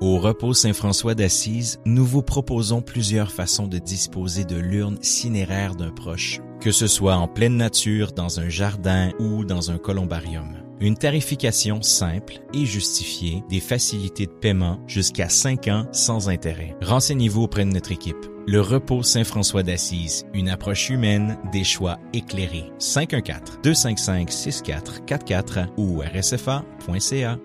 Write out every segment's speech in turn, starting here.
Au repos Saint-François d'Assise, nous vous proposons plusieurs façons de disposer de l'urne cinéraire d'un proche, que ce soit en pleine nature, dans un jardin ou dans un columbarium. Une tarification simple et justifiée, des facilités de paiement jusqu'à 5 ans sans intérêt. Renseignez-vous auprès de notre équipe. Le repos Saint-François d'Assise, une approche humaine, des choix éclairés. 514-255-6444 ou rsfa.ca.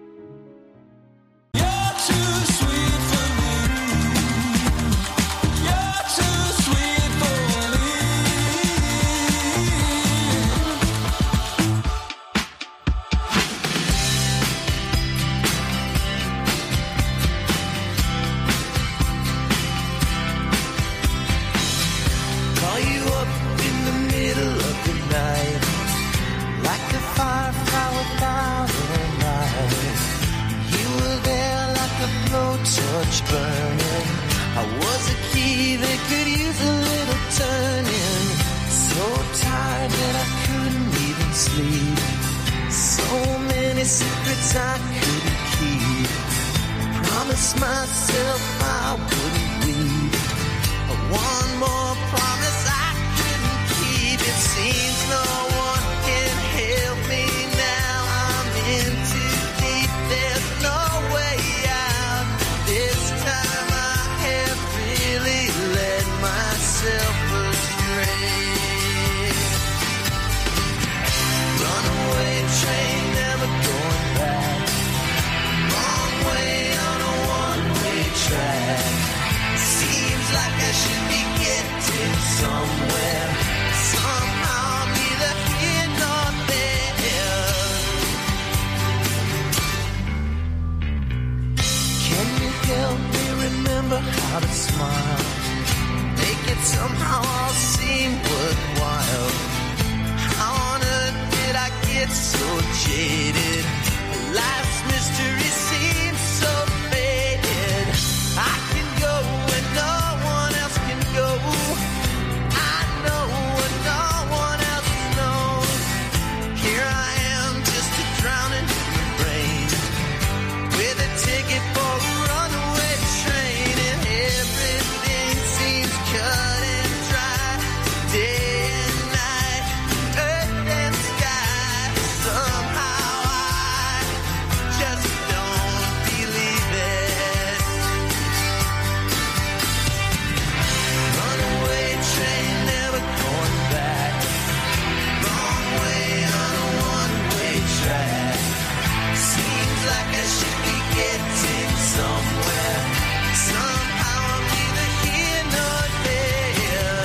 Burning. I was a key that could use a little turning. So tired that I couldn't even sleep. So many secrets I couldn't keep. Promised myself I wouldn't weep. One more promise I couldn't keep. It seems no one can help me now. I'm in too deep. There's no way out. This time I have really led myself astray. Runaway train, never going back. Wrong way on a one-way track. Seems like I should be getting somewhere. Somehow I'm neither here nor there. Can you help me remember how to smile? Make it somehow all seem worthwhile. How on earth did I get so jaded? Life's mystery seems so faded. I can go where no one else can go. I know what no one else knows. Here I am, just a drowning human brain, with a ticket for a runaway train, and everything seems cut and dry. Day and night, earth and sky. Somehow I just don't believe it. Runaway train, never going back. Wrong way on a one-way track. Seems like I should be getting somewhere. Somehow I'm neither here nor there.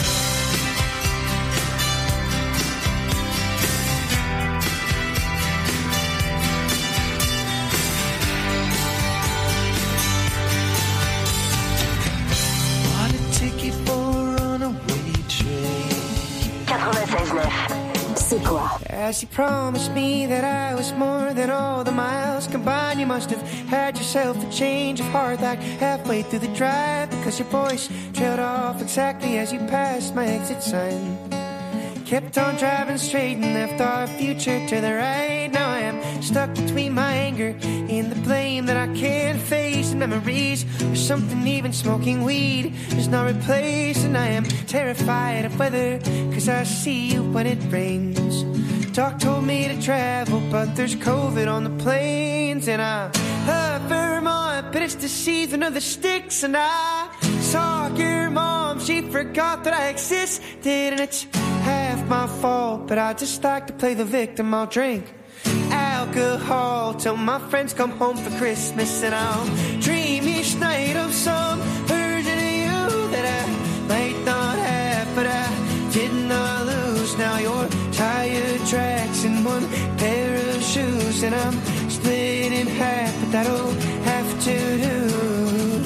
Bought a ticket for a runaway train. 96.9. C'est quoi? As you promised me that I was more than all the miles combined, you must have had yourself a change of heart like halfway through the drive, because your voice trailed off exactly as you passed my exit sign. Kept on driving straight and left our future to the right. Now I am stuck between my anger and the blame that I can't face, and memories or something even smoking weed is not replaced. And I am terrified of weather, cause I see you when it rains. Doc told me to travel, but there's COVID on the planes. And I love Vermont, but it's the season of the sticks. And I saw your mom, she forgot that I existed, and it's half my fault, but I just like to play the victim. I'll drink alcohol till my friends come home for Christmas, and I'll dream each night of some version of you that I might not have, but I did not lose. Now your tire tracks in one pair of shoes, and I'm split in half, but that'll have to do.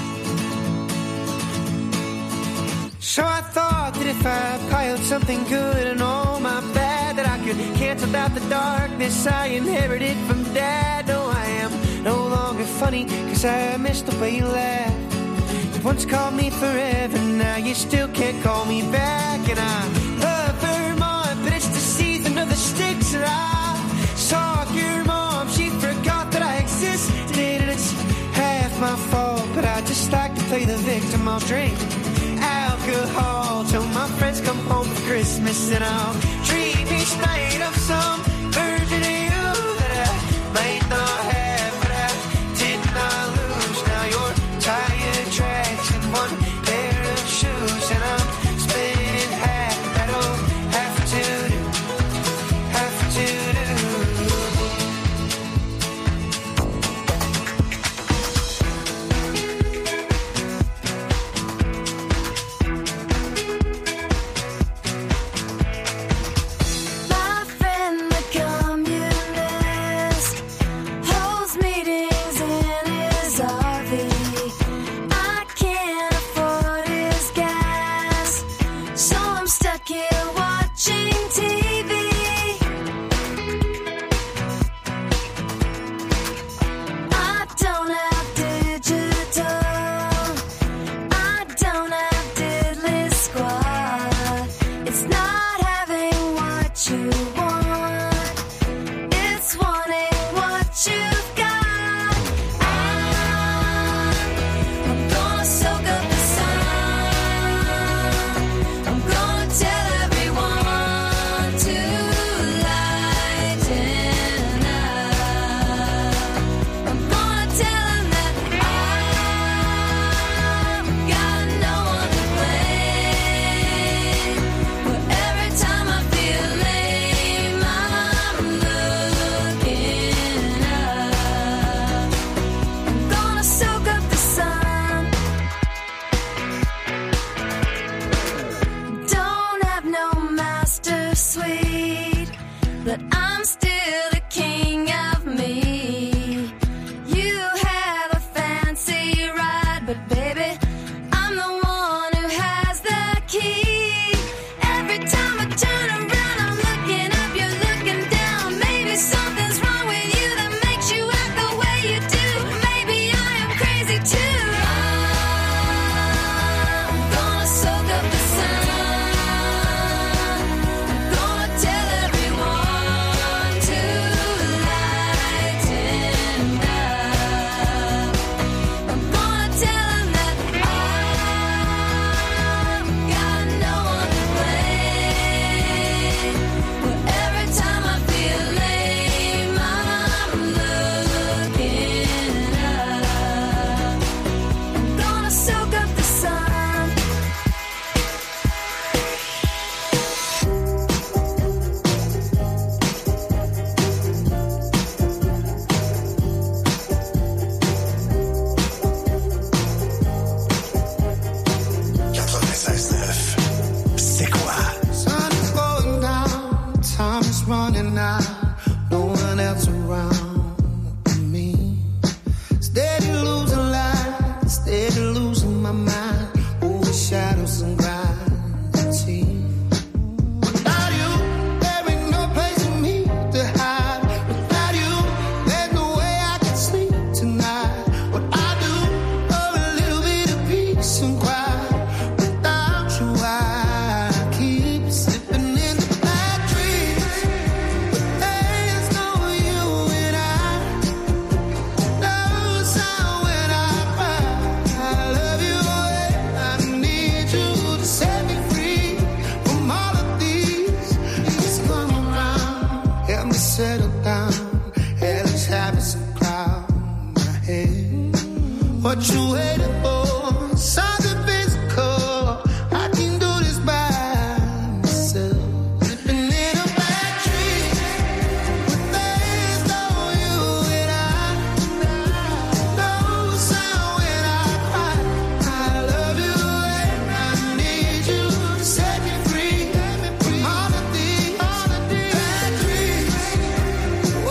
So I thought that if I piled something good and all my bad, that I could cancel out the darkness I inherited from Dad. No, I am no longer funny, cause I missed the way you laughed. You once called me forever, now you still can't call me back. And I love Vermont, but it's the season of the sticks. And I saw your mom, she forgot that I existed, and it's half my fault. play the victim, I'll drink alcohol till my friends come home for Christmas, and I'll dream each night of some version of you that I might not have, but I did not lose. Now you're tired tracks and one pair of shoes, and I'm spinning half that'll have to do.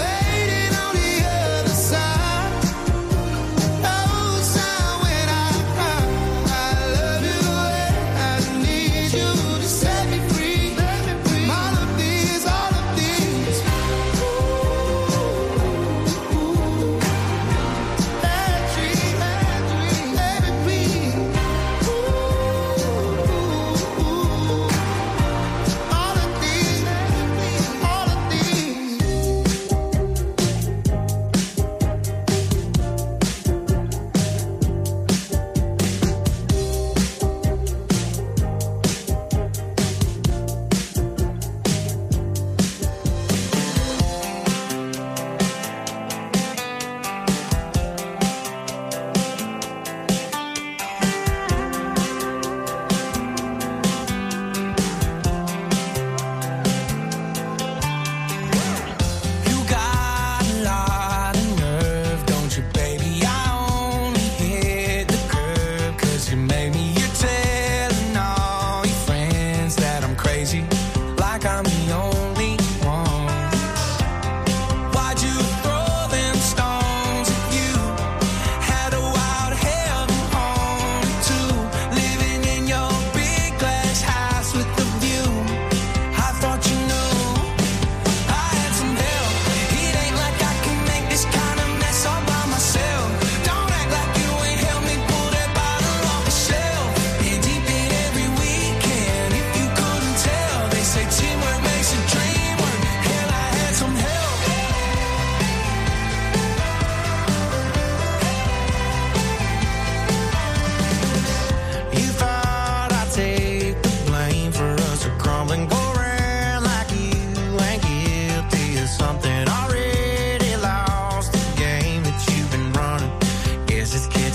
Waiting on the other side.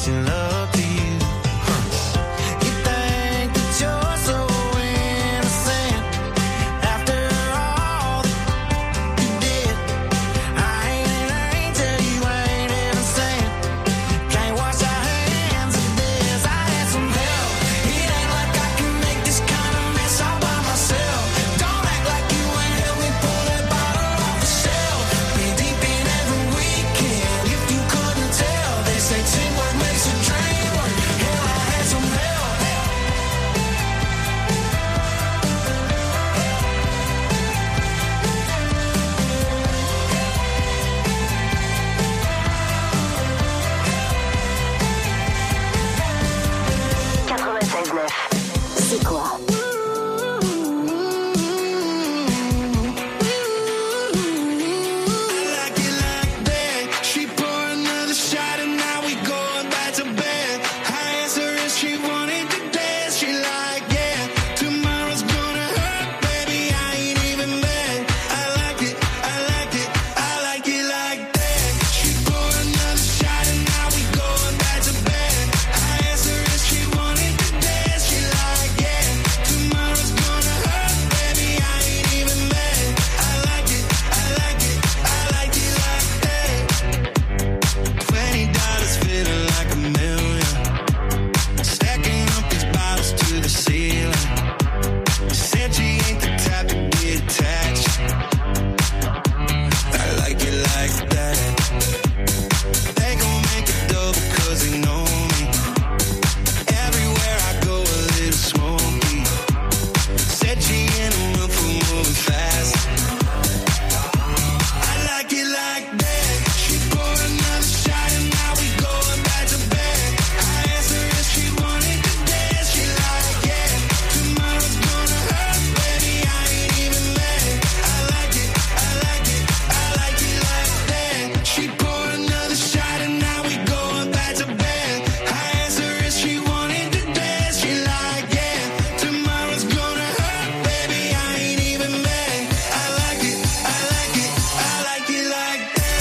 making love to you. You think that you're so innocent after all that you did. I ain't an angel, you ain't innocent. Can't wash our hands of this. I had some help. It ain't like I can make this kind of mess all by myself. Don't act like you ain't helped me pull that bottle off the shelf. Been deep in every weekend. If you couldn't tell, they say teamwork makes a dream work. Hell, I had some help. C'est quoi? Like it like that. She pour another shot and now we going back to bed. I answer if she wanted to dance. She like, yeah, tomorrow's gonna hurt, baby, I ain't even mad. I like it, I like it, I like it like that. She pour another shot and now we going back to bed. I answer if she wanted to dance. She like, yeah, tomorrow's gonna hurt, baby, I ain't even mad. I like it, I like it, I like it like that. $20 feeling like a million. Stacking up these bottles to the ceiling. Said she ain't the type to get attached. I like it like that. They gon' make it double cause they know me. Everywhere I go a little smoky. Said she in the mood for moving fast. I like it like that. She pour another shot and now we going back to bed. I answer if she wanted to dance. She like, yeah, tomorrow's gonna hurt, baby, I ain't even mad. I like it, I like it, I like it like that. She pour another shot and now we going back to bed. I answer if she wanted to dance. She like, yeah, tomorrow's gonna hurt, baby, I ain't even mad. I like it, I like it, I like it like that.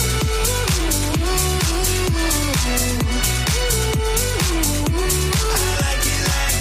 I like it like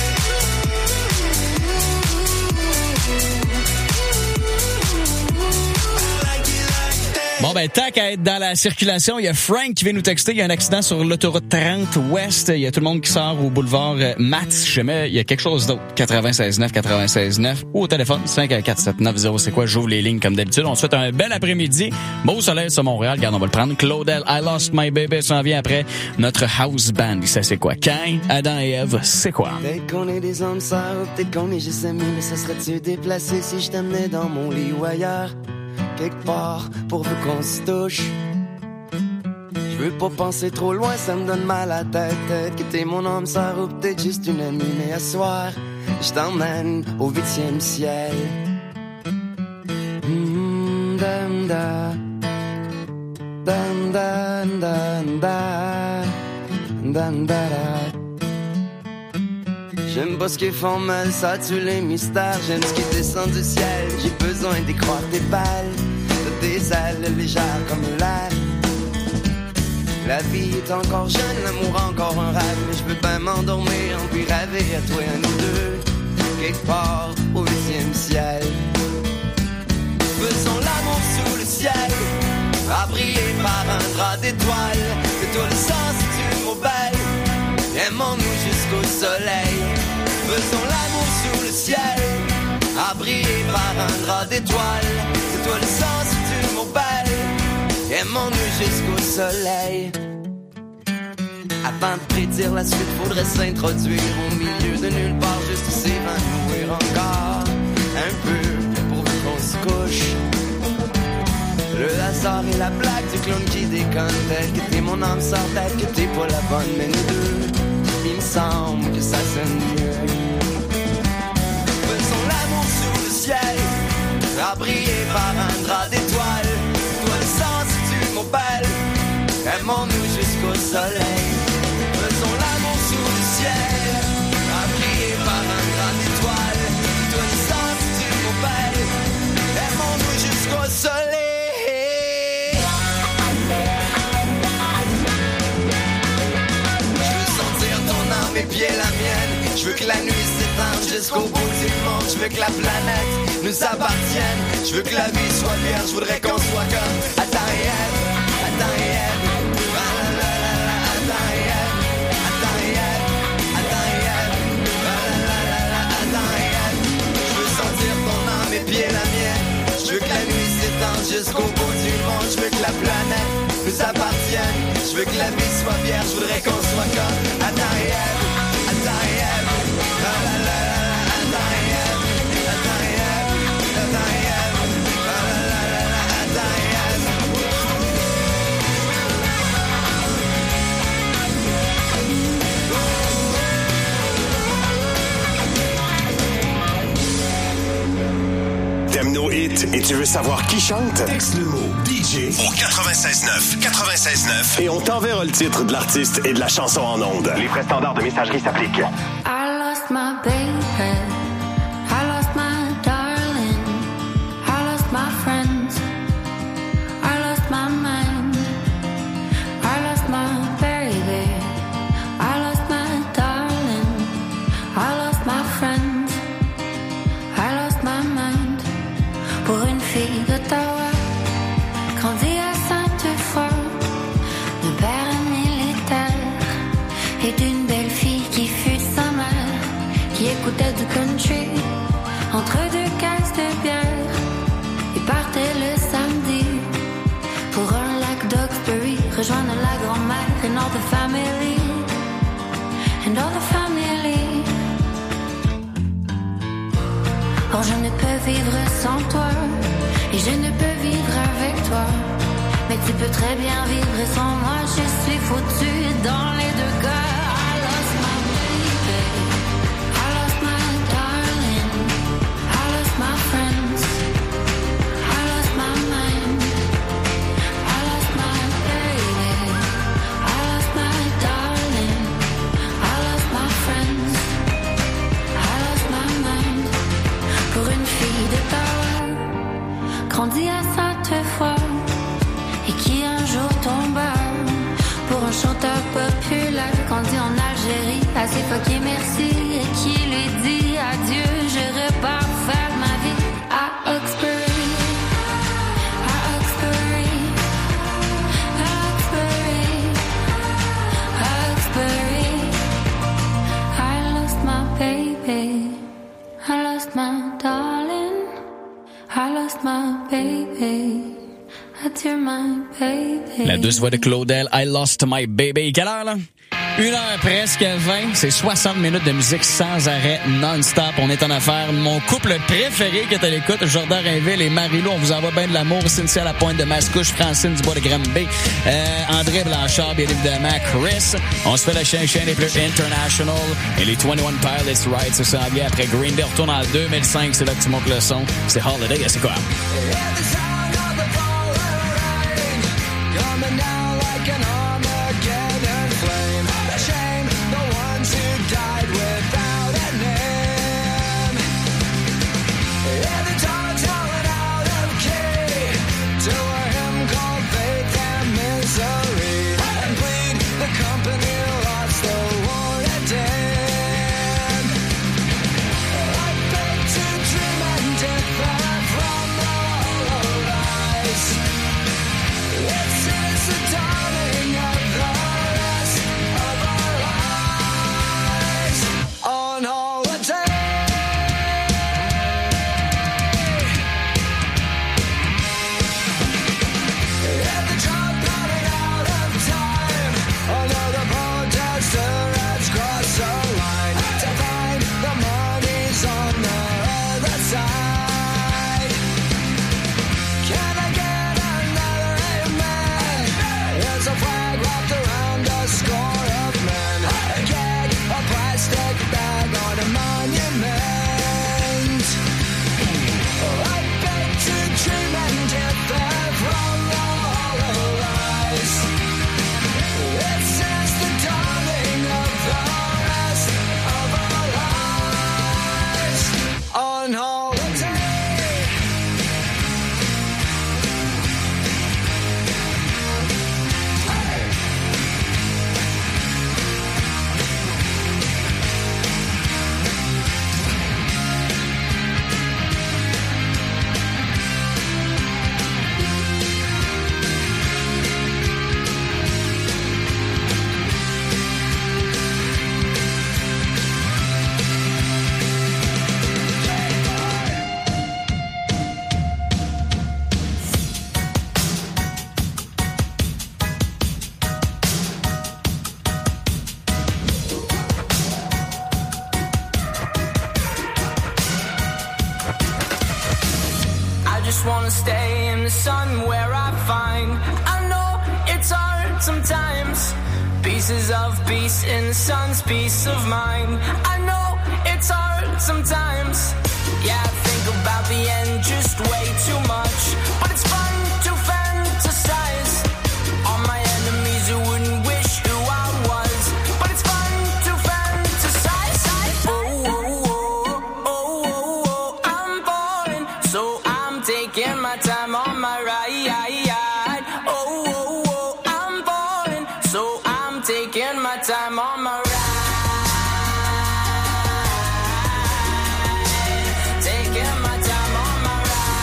that. Bon, ben, tant qu'à être dans la circulation, il y a Frank qui vient nous texter. Il y a un accident sur l'autoroute 30 Ouest. Il y a tout le monde qui sort au boulevard Matz. Jamais, il y a quelque chose d'autre. 96.9 ou au téléphone 514-790. C'est quoi? J'ouvre les lignes comme d'habitude. On se souhaite un bel après-midi. Beau soleil sur Montréal. Regarde, on va le prendre. Claudel, I Lost My Baby s'en vient après notre house band. Ça, c'est quoi? Cain, Adam et Ève, c'est quoi? Peut-être qu'on est des hommes sœurs, ou peut-être qu'on est juste amis, mais ça serait-tu déplacé si je t'amenais dans mon lit ou ailleurs? Quelque part, pourvu qu'on se touche. Je veux pas penser trop loin, ça me donne mal à la tête. Peut-être que t'es mon homme sœur ou peut-être juste une amie, mais à soir, je t'emmène au 8e ciel. Dam da, dam dam dam da, dam da da. J'aime pas ce qui font mal, ça tue les mystères. J'aime ce qui descend du ciel, j'ai besoin d'y croire tes balles. T'as des ailes légères comme l'air. La vie est encore jeune, l'amour encore un rêve. Mais je veux bien m'endormir, puis rêver à toi et à nous deux. Quelque part au 8e ciel. Faisons l'amour sous le ciel, abrié par un drap d'étoiles. C'est toi le sens si tu me belle. Aimons-nous jusqu'au soleil. Faisons l'amour sous le ciel, abrié par un drap d'étoiles. C'est toi le sens si tu me belle. Aimons-nous jusqu'au soleil. Avant de prédire la suite, faudrait s'introduire au milieu de nulle part, juste s'évanouir encore un peu pourvu qu'on se couche. Le hasard et la blague du clown qui déconne. Tel que t'es mon âme sœur, tel que t'es pas la bonne. Mais nous deux, il me semble que ça sonne mieux. Faisons l'amour sous le ciel, abrié par un drap d'étoiles. Toi le sens si tu m'appelles, aimons-nous jusqu'au soleil. Faisons l'amour sous le ciel, abrié par un drap d'étoiles. Toi le sens si tu m'appelles, aimons-nous jusqu'au soleil. Je veux que la nuit s'éteinde jusqu'au bout du monde. Je veux que la planète nous appartienne. Je veux que la vie soit vierge. Je voudrais qu'on soit comme Adam et Ève, Adam et Ève. Ah la la la la, Adam et Ève, Adam et Ève, Adam et Ève. Ah la la la la, Adam et Ève. Je veux sentir ton âme et puis la mienne. Je veux que la nuit s'étende jusqu'au bout du monde. Je veux que la planète nous appartienne. Je veux que la vie soit vierge. Je voudrais qu'on soit comme Adam et Ève, Adam et Ève. Ah la la la la, Adam et Ève, Adam et Ève, Adam et Ève. Ah la la la la, Adam et Ève. T'aimes nos hits et tu veux savoir qui chante? Texte le mot DJ au 96.9. 96.9. Et on t'enverra le titre de l'artiste et de la chanson en ondes. Les frais standards de messagerie s'appliquent. I lost my baby. I lost my darling. I lost my friends. I lost my mind. I lost my baby. I lost my darling. I lost my friends. I lost my mind. Pour une fille d'Ottawa, grandie à Sainte-Foy, de père militaire et d'une belle fille qui fut sa mère, qui écoutait du country entre deux caisses de bière et partait le samedi pour un lac d'Oxbury, rejoindre la grand-mère and all the family, and all the family. Or je ne peux vivre sans toi, et je ne peux vivre avec toi. Mais tu peux très bien vivre sans moi, je suis foutue dans les deux cas. I lost my baby, I lost my darling, I lost my friends, I lost my mind, I lost my baby, I lost my darling, I lost my friends, I lost my mind. Pour une fille d'Ottawa, grandie à Sainte-Foy, et qui un jour tomba pour un chanteur populaire, grandi en Algérie, assez fucké merci, et qui lui dit adieu, je repars faire ma vie à Oxbury, à Oxbury, à Oxbury, à Oxbury. I lost my baby, I lost my darling, I lost my baby, adieu my baby. La douce voix de Claudel, I lost my baby. Quelle heure, là? 1h presque 20, c'est 60 minutes de musique sans arrêt, non-stop. On est en affaires. Mon couple préféré qui est à l'écoute, Jordan Rainville et Marie-Lou, on vous envoie bien de l'amour. Cynthia Lapointe de Mascouche, Francine Dubois de Granby, André Blanchard, bien évidemment, Chris. On se fait la chaîne les plus international. Et les 21 Pilots Ride, c'est ça bien après Green Day. Retourne en 2005, c'est là que tu montes le son. C'est Holiday, c'est quoi? From the wanna stay in the sun where I find. I know it's hard sometimes. Pieces of peace in the sun's peace of mind. I know it's hard sometimes. Yeah, I think about the end just way too much. But it's fun to fantasize on my enemies who wouldn't wish who I was. But it's fun to fantasize. Oh, oh, oh, oh, oh, oh, I'm falling, so I'm taking my time on my ride. Oh, oh, oh, I'm falling, so I'm taking my time on my ride. Taking my time on my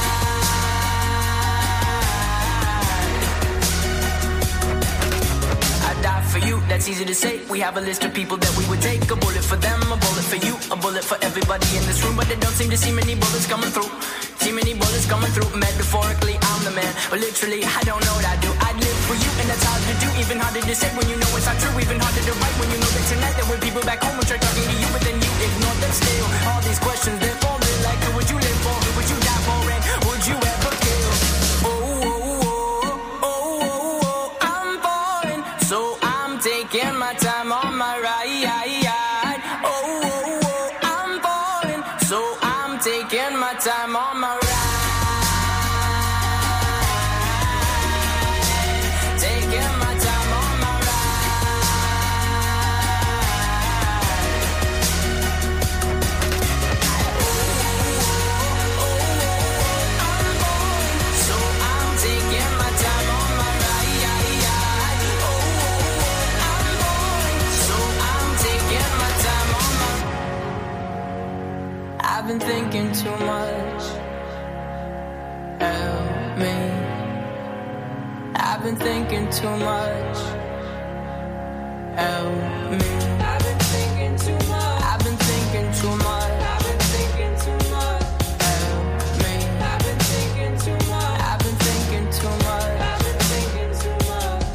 ride. I die for you, that's easy to say. We have a list of people that we would take. A bullet for them, a bullet for you, a bullet for everybody in this room. But they don't seem to see many bullets coming through. See many bullets coming through. Metaphorically, I'm the man, but literally, I don't know what I do. I'd live for you, and that's hard to do. Even harder to say when you know it's not true. Even harder to write when you know that tonight there were people back home who tried talking to you, but then you ignore them still. All these questions, they're falling like, who would you live for? Who would you die for? And would you ever kill? Oh, oh, oh, oh, oh, oh, I'm falling, so I'm taking my time on my ride. Oh, oh, oh, I'm falling, so I'm taking my time on my ride. Taking my time on my so I'm taking my time on my ride. Oh, I'm falling, so I'm taking my time on my. I've been thinking too much. Help me. I've been thinking too much. Help me. I've been thinking too much. I've been thinking too much. I've been thinking too much. Help me. I've been thinking too much. I've been thinking too much. I've been thinking too much.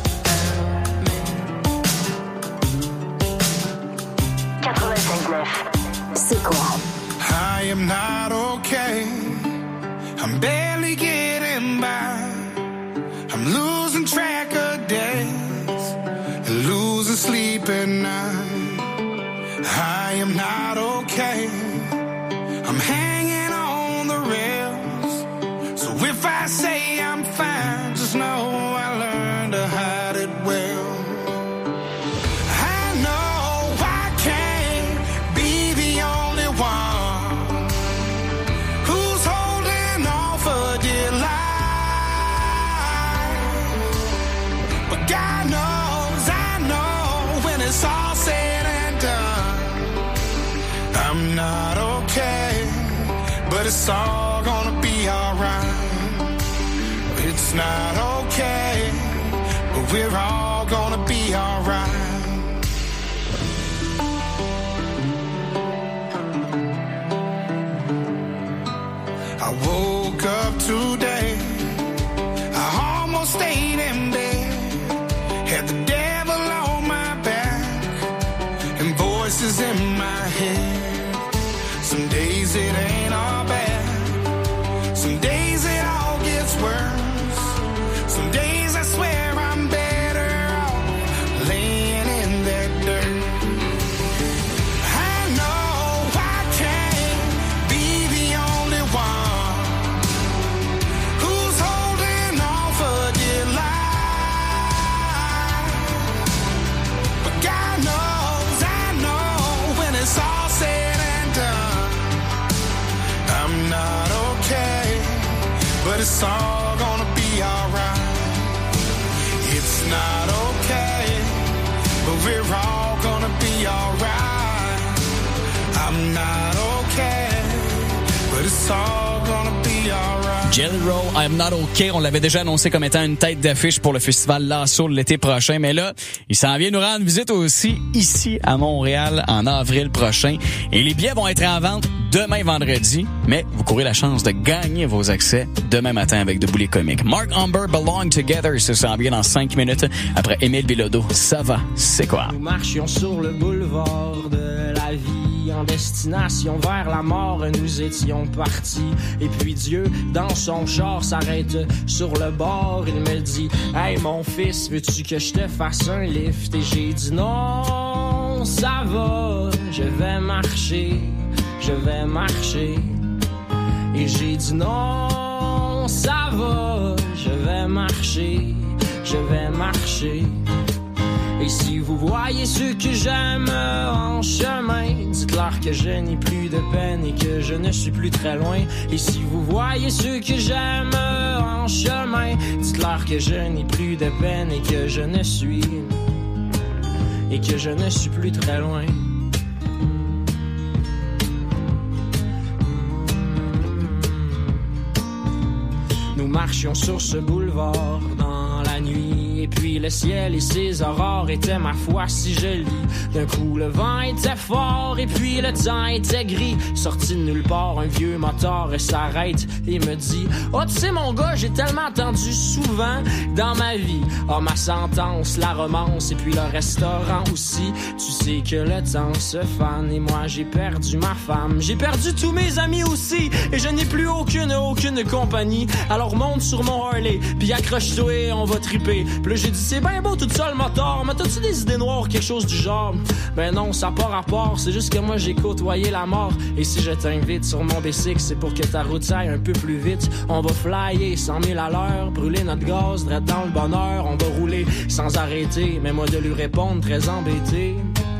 Help me. 96.9. C'est quoi? I am not okay. I'm barely getting by. I'm losing track of days and losing sleep at night. I am not okay. I'm hanging on the rails. So if I say I'm fine, just know I learned to hide it well. I know I can't be the only one who's holding on for dear life. But God knows, I know when it's all said and done, I'm not okay, but it's all gonna be alright. It's not okay, but we're all gonna be alright. I woke up today, I almost stayed in bed, had the devil on my back and voices in my head. Some days it ain't all bad, some days it all gets worse. Some days I swear I'm better off laying in that dirt. I know I can't be the only one who's holding on for dear life. But God knows, I know when it's all said and done, I'm not okay, but it's all gonna be alright. It's not okay, but we're all gonna be alright. I'm not okay, but it's all gonna be alright. Jelly Roll, I'm Not Okay, on l'avait déjà annoncé comme étant une tête d'affiche pour le festival Lasso l'été prochain, mais là, il s'en vient nous rendre visite aussi ici à Montréal en avril prochain. Et les billets vont être en vente demain vendredi, mais vous courez la chance de gagner vos accès demain matin avec Debout les comiques. Mark Humber, Belong Together, se s'en vient dans 5 minutes après Émile Bilodeau. Ça va, c'est quoi? Nous marchions sur le boulevard de la vie taxi en destination vers la mort, nous étions partis. Et puis Dieu, dans son char, s'arrête sur le bord. Il me dit « Hey mon fils, veux-tu que je te fasse un lift? » Et j'ai dit « Non, ça va, je vais marcher, je vais marcher. » Et j'ai dit « Non, ça va, je vais marcher, je vais marcher. » Et si vous voyez ceux que j'aime en chemin, dites-leur que je n'ai plus de peine et que je ne suis plus très loin. Et si vous voyez ceux que j'aime en chemin, dites-leur que je n'ai plus de peine et que je ne suis plus très loin. Nous marchions sur ce boulevard dans la nuit. Et puis le ciel et ses aurores étaient ma foi si jolis. D'un coup le vent était fort et puis le temps était gris. Sorti de nulle part, un vieux moteur s'arrête et me dit « Oh tu sais mon gars, j'ai tellement attendu souvent dans ma vie. Oh ma sentence, la romance et puis le restaurant aussi. Tu sais que le temps se fane et moi j'ai perdu ma femme. J'ai perdu tous mes amis aussi et je n'ai plus aucune compagnie. Alors monte sur mon Harley puis accroche-toi et on va triper. » Puis là j'ai dit c'est bien beau tout ça le moteur, mais t'as-tu des idées noires, quelque chose du genre? Ben non, ça n'a pas rapport, c'est juste que moi j'ai côtoyé la mort. Et si je t'invite sur mon bicycle, c'est pour que ta route aille un peu plus vite. On va flyer 100 000 à l'heure, brûler notre gaz, direct dans le bonheur. On va rouler sans arrêter, mais moi de lui répondre très embêté.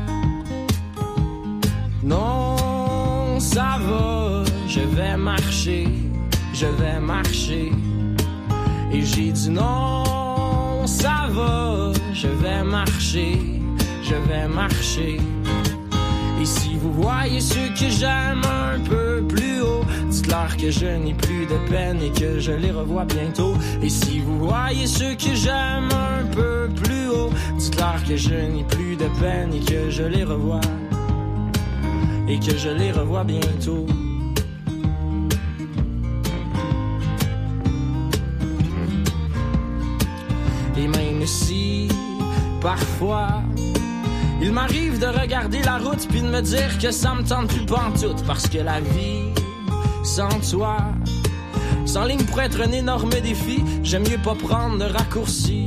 Non, ça va, je vais marcher, je vais marcher. Et j'ai dit non, ça va, je vais marcher, je vais marcher. Et si vous voyez ceux que j'aime un peu plus haut, dites-leur que je n'ai plus de peine et que je les revois bientôt. Et si vous voyez ceux que j'aime un peu plus haut, dites-leur que je n'ai plus de peine et que je les revois, et que je les revois bientôt. Et même si, parfois, il m'arrive de regarder la route puis de me dire que ça me tente plus pantoute. Parce que la vie, sans toi, sans ligne pourrait être un énorme défi. J'aime mieux pas prendre de raccourci.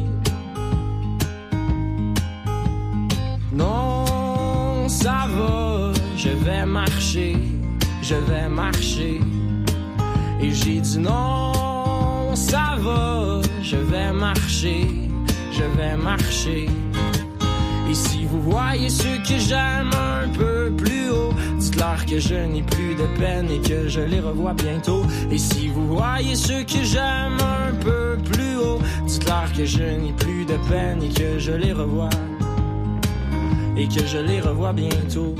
Non, ça va, je vais marcher, je vais marcher. Et j'ai dit non, ça va, je vais marcher, je vais marcher. Et si vous voyez ceux que j'aime un peu plus haut, dites-leur que je n'ai plus de peine et que je les revois bientôt. Et si vous voyez ceux que j'aime un peu plus haut, dites-leur que je n'ai plus de peine et que je les revois, et que je les revois bientôt.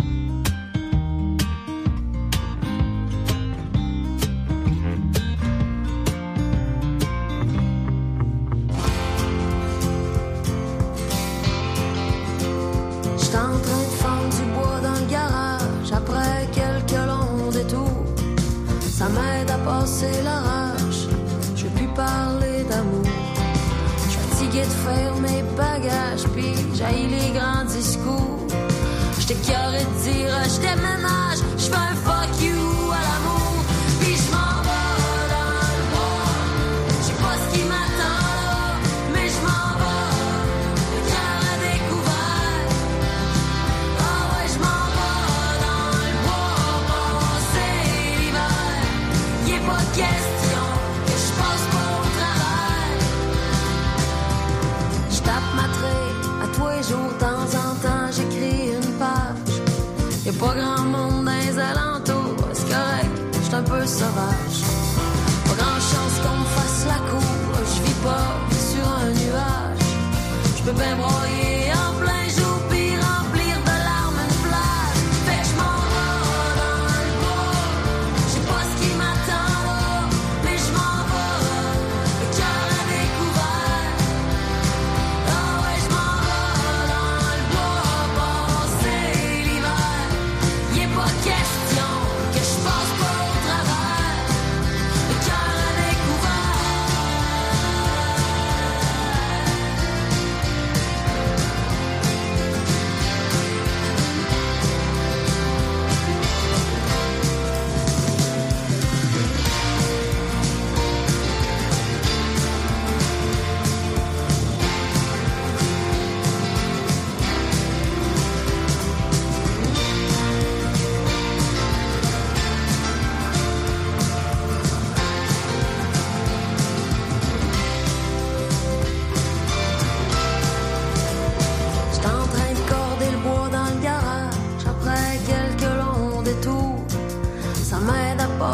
C'est l'orage, je veux plus parler d'amour. Je suis fatigué de faire mes bagages, puis j'haïs les grands discours. J'étais carré de dire je déménage, je fais un fuck you à l'amour. Puis je m'en vais dans le bois, je sais pas ce qui m'attend là, mais je m'en vais, le cœur à découvert. Ah ouais, je m'en vais dans le bois, passer l'hiver. Y'a pas de question que je passe pas au travail. Je tape ma traite à tous les jours, de temps en temps j'écris une page. Y'a pas grand monde dans les alentours, c'est correct, j'suis un peu sauvage. Pas grand chance qu'on me fasse la cour, je vis pas sur un nuage. J'peux bien broyer en plein jour pis remplir de larmes une plage. Fait que j'm'en vais dans le bois, j'sais pas ce qui m'attend là, mais j'm'en vais, le cœur à découvert. Ah ouais, j'm'en vais dans le bois, passer l'hiver. Y'a pas question que je passe pas au travers, le cœur à découvert.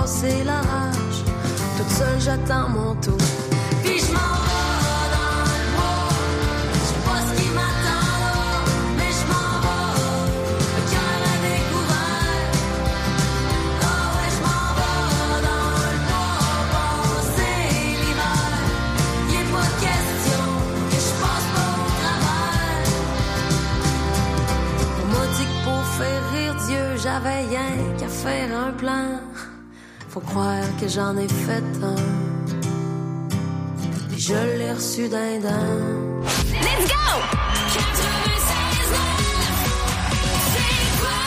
passer la rage. Toute seule, j'attends mon tour. Puis je m'en vais dans le bois. Je sais pas ce qui m'attend là, mais je m'en vais. Le cœur à découvert. Ah ouais, je m'en vais dans le bois. Passer l'hiver. Y'est pas question que je passe pas au travers. On m'a dit que pour faire rire Dieu, j'avais rien qu'à faire un plan. Faut croire que j'en ai fait un. Puis je l'ai reçu d'un dent. Let's go! 96.9, c'est quoi?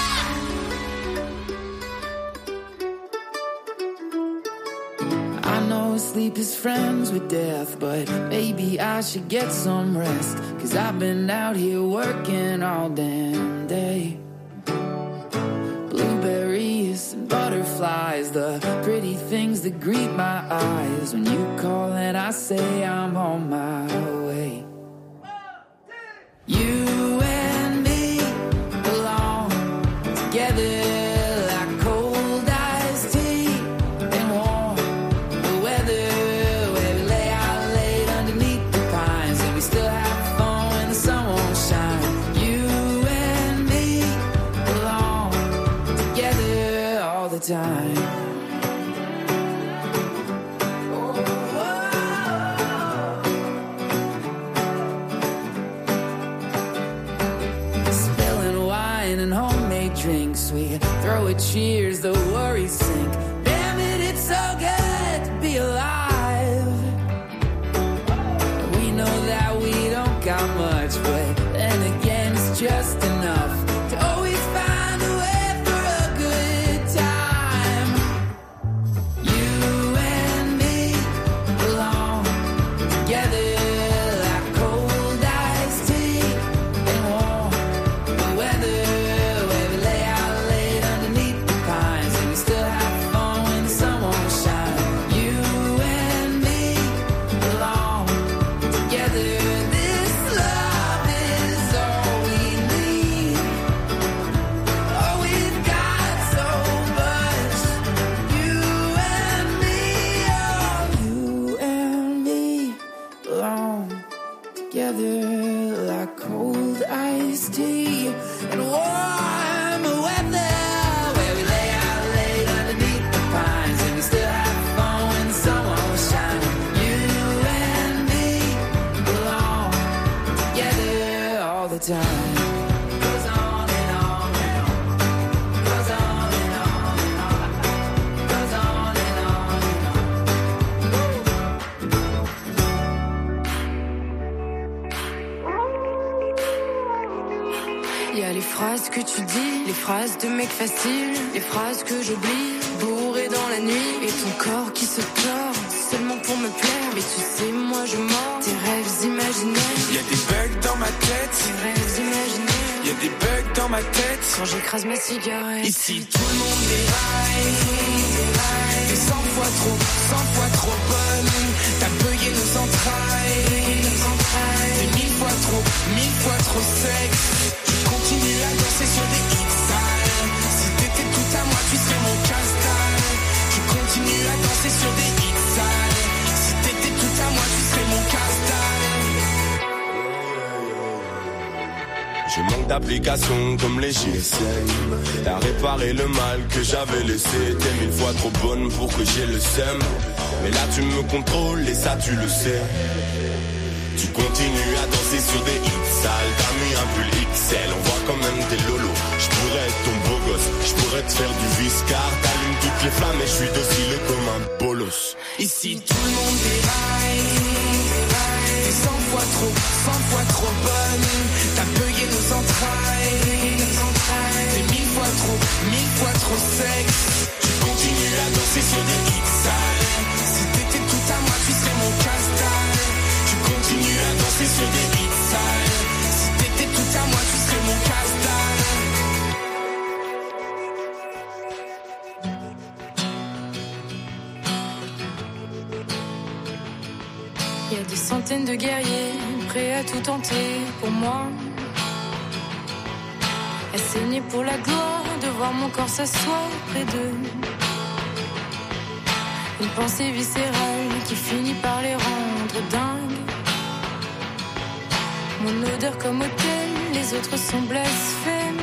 I know sleep is friends with death, but maybe I should get some rest. 'Cause I've been out here working all damn day. Blueberries and butterflies, the pretty things that greet my eyes. When you call and I say I'm on my way. You and me belong together. Time. Spilling wine and homemade drinks, we throw a cheers, the worries sink. Damn it, it's so good to be alive. We know that we don't got much, but then again it's just enough to always find a way. Que tu dis, les phrases de mec facile, les phrases que j'oublie, bourré dans la nuit, et ton corps qui se tord, seulement pour me plaire, mais tu sais, moi je mords, tes rêves imaginaires. Y'a des bugs dans ma tête, tes rêves imaginaires. Y'a des bugs dans ma tête, quand j'écrase ma cigarette. Ici tout le monde déraille, t'es 100 fois trop bonne, t'as bugué nos entrailles, t'es 1000 fois trop sexe. Continue à danser sur des hits sales. Si t'étais tout à moi, tu serais mon casse-dalle. Je continue à danser sur des hits sales. Si t'étais tout à moi, tu serais mon casse-dalle. Je manque d'applications comme les GSM. T'as réparé le mal que j'avais laissé. T'es 1000 fois trop bonne pour que j'ai le seum. Mais là tu me contrôles et ça tu le sais. Tu continues à danser sur des hits sales. T'as mis un pull XL, on voit quand même tes lolos. J'pourrais être ton beau gosse, j'pourrais te faire du viscar. T'allumes toutes les flammes et j'suis docile comme un bolos. Ici tout le monde déraille, t'es 100 fois trop bonne. T'as bugué nos entrailles, t'es 1000 fois trop sexe. Tu continues à danser sur des hits sales. Si t'étais tout à moi, tu serais mon casse-dalle. Continue à danser sur des hits sales. Si t'étais tout à moi, tu serais mon casse-dalle. Y a des centaines de guerriers prêts à tout tenter pour moi. À saigner pour la gloire de voir mon corps s'asseoir près d'eux. Une pensée viscérale qui finit par les rendre dingues. Mon odeur comme hôtel, les autres sont blasphèmes.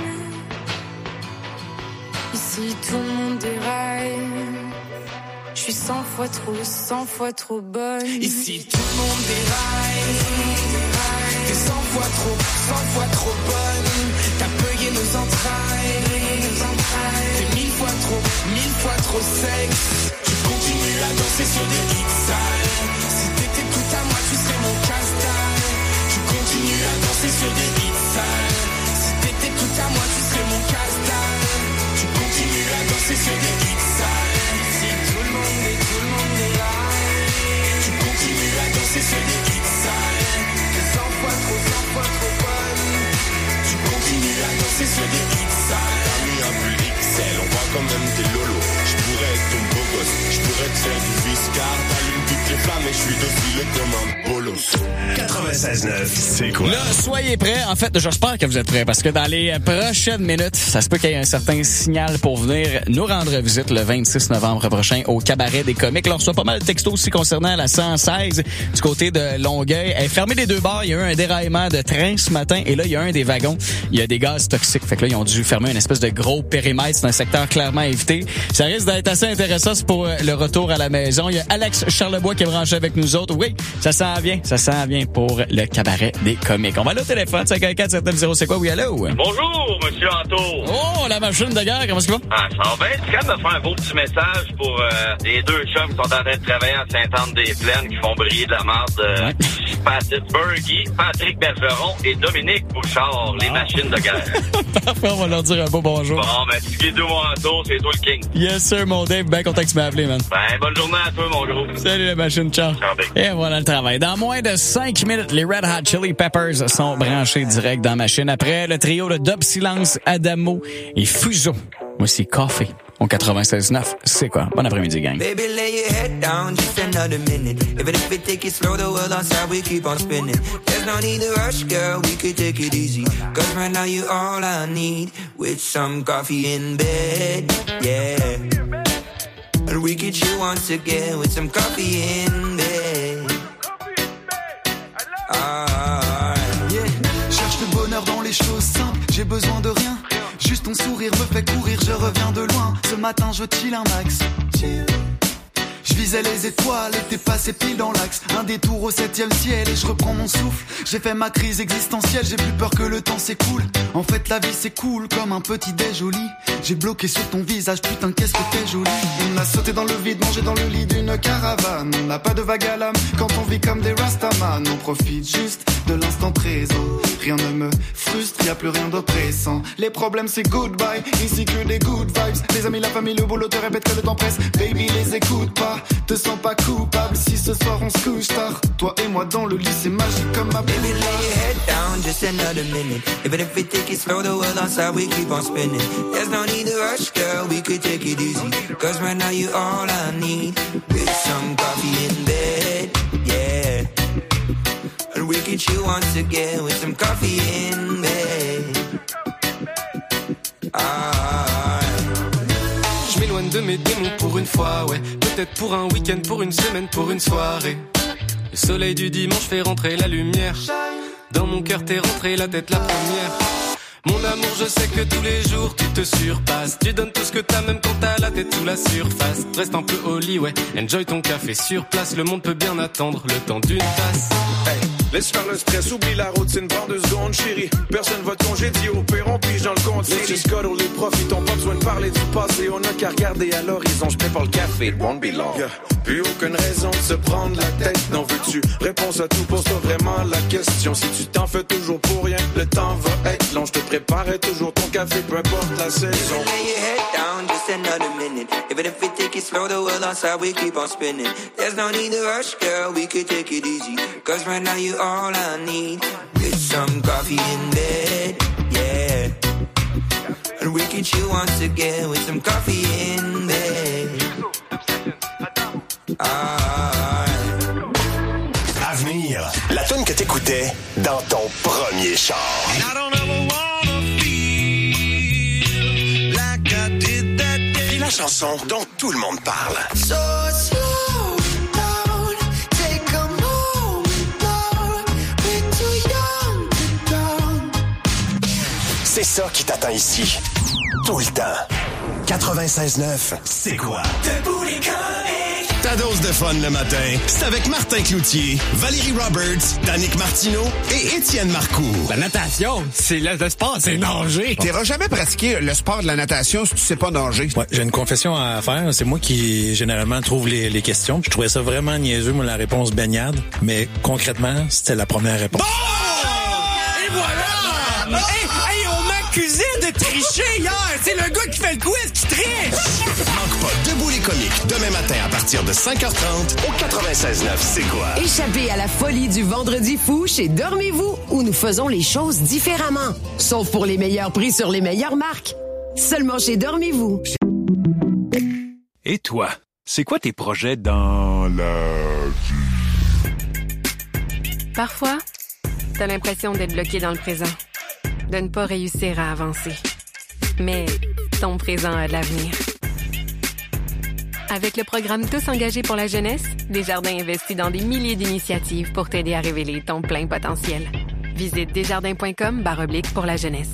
Ici tout le monde déraille. Je suis 100 fois trop bonne. Ici tout le monde déraille. T'es 100 fois trop bonne. T'as payé nos entrailles. T'es 1000 fois trop sexe. Tu continues à danser sur des hits sales. Si t'étais tout à moi, tu serais mon casse-dalle. Tu continues à danser sur des hits sales. Si t'étais tout à moi, tu serais mon casse-dalle. Tu continues à danser sur des hits sales. Si tout le monde est là. Tu continues à danser sur des hits sales. T'es 100 fois trop bonne. Tu continues à danser sur des hits sales. T'as mis un pull XL, on voit quand même tes lolos. J'pourrais être ton beau gosse, j'pourrais te faire du viscard. T'allumes toutes les flammes et j'suis docile comme un bolos. 96.9, c'est quoi? Là, soyez prêts. En fait, j'espère que vous êtes prêts parce que dans les prochaines minutes, ça se peut qu'il y ait un certain signal pour venir nous rendre visite le 26 novembre prochain au Cabaret des Comiques. Alors, on reçoit pas mal de textos aussi concernant la 116 du côté de Longueuil. Elle est fermée les deux barres. Il y a eu un déraillement de train ce matin et là, il y a un des wagons. Il y a des gaz toxiques. Fait que là, ils ont dû fermer une espèce de gros périmètre. C'est un secteur clairement évité. Ça risque d'être assez intéressant pour le retour à la maison. Il y a Alex Charlebois qui est branché avec nous autres. Oui, ça s'en vient pour le Cabaret des Comiques. On va aller au téléphone, 514-790, c'est quoi? Oui, allô? Bonjour, monsieur Anto. Oh, la machine de guerre, comment ça va? Ah, ça va bien. Tu quand même me faire un beau petit message pour les deux chums qui sont en train de travailler à Sainte-Anne-des-Plaines qui font briller de la marde. Patrick Bergeron et Dominique Bouchard, les machines de guerre. Parfait, on va leur dire un beau bonjour. Bon, ben, si tu es mon Anto, c'est toi le king. Yes, sir, mon Dave. Ben content que tu m'as appelé, man. Ben, bonne journée à toi, mon gros. Salut, la machine, ciao. Et voilà le travail. Dans moins de 5 minutes, les Red Hot Chili Peppers sont branchés direct dans la machine. Après, le trio de Dub Silence, Adamo et Fuso. Moi, c'est Coffee. Au 96.9, c'est quoi? Bon après-midi, gang. Baby, lay your head down just another minute. Even if we take it slow, the world outside, we keep on spinning. There's no need to rush, girl, we could take it easy. Cause right now you all I need. With some coffee in bed, yeah. And we could chill once again with some coffee in bed. Yeah, cherche le bonheur dans les choses simples. J'ai besoin de rien. Juste ton sourire me fait courir, je reviens de loin. Ce matin je chill un max. Je visais les étoiles et t'es passé pile dans l'axe. Un détour au 7e ciel et je reprends mon souffle. J'ai fait ma crise existentielle, j'ai plus peur que le temps s'écoule. En fait la vie c'est cool comme un petit déj au lit. J'ai bloqué sur ton visage, putain qu'est-ce que t'es jolie. On a sauté dans le vide, mangé dans le lit d'une caravane. On n'a pas de vague à l'âme quand on vit comme des rastaman. On profite juste de l'instant présent. Rien ne me frustre, y'a plus rien d'oppressant. Les problèmes c'est goodbye, ici que des good vibes. Les amis, la famille, le boulot te répète que le temps presse. Baby les écoute pas, te sens pas coupable si ce soir on se couche tard. Toi et moi dans le lit c'est magique comme ma baby. Lay your head down just another minute. Even if we take it slow, the world outside we keep on spinning. There's no need to rush, girl, we could take it easy. Cause right now you all I need. With some coffee in bed, yeah. And we could chill once again with some coffee in bed. Je m'éloigne de mes démons pour une fois, ouais. Peut-être pour un week-end, pour une semaine, pour une soirée. Le soleil du dimanche fait rentrer la lumière. Dans mon cœur t'es rentré la tête la première. Mon amour, je sais que tous les jours tu te surpasses. Tu donnes tout ce que t'as même quand t'as la tête sous la surface. Reste un peu au lit, ouais. Enjoy ton café sur place. Le monde peut bien attendre le temps d'une tasse. Hey, laisse faire le stress, oublie la routine, prends 2 secondes, chérie. Personne va te congédier au pire, on pige dans le compte. Les just cuddle, les profits, on pas besoin de parler du passé. On a qu'à regarder à l'horizon, je prépare le café, it won't be long. Yeah. Plus aucune raison de se prendre la tête, n'en veux-tu? Réponse à tout, pose-toi vraiment la question. Si tu t'en fais toujours pour rien, le temps va être long. Je te préparerai toujours ton café, peu importe la saison. Lay your head down just another minute. Even if we take it slow, the world outside we keep on spinning. There's no need to rush, girl, we could take it easy. Cause right now you all I need. With some coffee in bed, yeah. And we can chill once again with some coffee in bed. Avenir, la tune que t'écoutais dans ton premier char. Et la chanson dont tout le monde parle. So slow. C'est ça qui t'attend ici. Tout le temps. 96.9, c'est quoi? Debout les comiques. Ta dose de fun le matin, c'est avec Martin Cloutier, Valérie Roberts, Danick Martineau et Étienne Marcoux. La natation, c'est le sport, c'est nager. T'auras jamais pratiqué le sport de la natation si tu sais pas nager. Ouais, j'ai une confession à faire. C'est moi qui, généralement, trouve les questions. Je trouvais ça vraiment niaiseux, moi, la réponse baignade. Mais concrètement, c'était la première réponse. Bon! Et voilà! Hey, on m'accusait de tricher hier! C'est le gars qui fait le quiz qui triche! Manque pas Debout les comiques, demain matin à partir de 5h30 au 96.9, c'est quoi? Échappez à la folie du Vendredi fou chez Dormez-vous, où nous faisons les choses différemment. Sauf pour les meilleurs prix sur les meilleures marques. Seulement chez Dormez-vous. Et toi, c'est quoi tes projets dans la vie? Parfois, t'as l'impression d'être bloqué dans le présent, de ne pas réussir à avancer. Mais ton présent a de l'avenir. Avec le programme Tous engagés pour la jeunesse, Desjardins investit dans des milliers d'initiatives pour t'aider à révéler ton plein potentiel. Visite desjardins.com/pour la jeunesse.